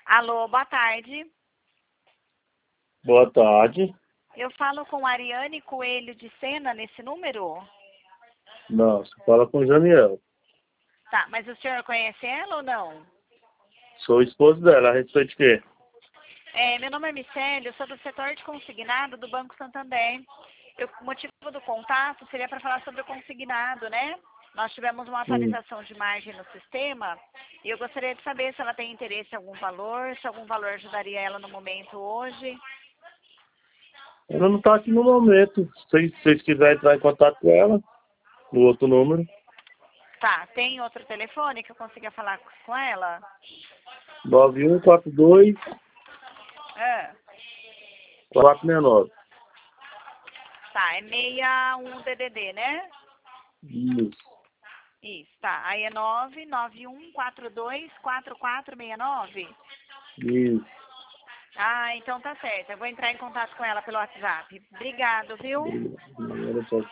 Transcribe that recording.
Alô, boa tarde. Boa tarde. Eu falo com Ariane Coelho de Sena nesse número? Não, você fala com o Janiel. Tá, mas o senhor conhece ela ou não? Sou esposo dela, a respeito de quê? Meu nome é Micélio, eu sou do setor de consignado do Banco Santander. O motivo do contato seria para falar sobre o consignado, né? Nós tivemos uma Hum. atualização de margem no sistema e eu gostaria de saber se ela tem interesse em algum valor, se algum valor ajudaria ela no momento hoje. Ela não está aqui no momento. Se vocês quiserem entrar em contato com ela, no outro número, Tá, tem outro telefone que eu consiga falar com ela? 9142 Ah, 469. tá, é 61 DDD, né? Isso. Isso, tá. Aí é 991424469. Isso. Ah, então tá certo. Eu vou entrar em contato com ela pelo WhatsApp. Obrigado, viu? Obrigado.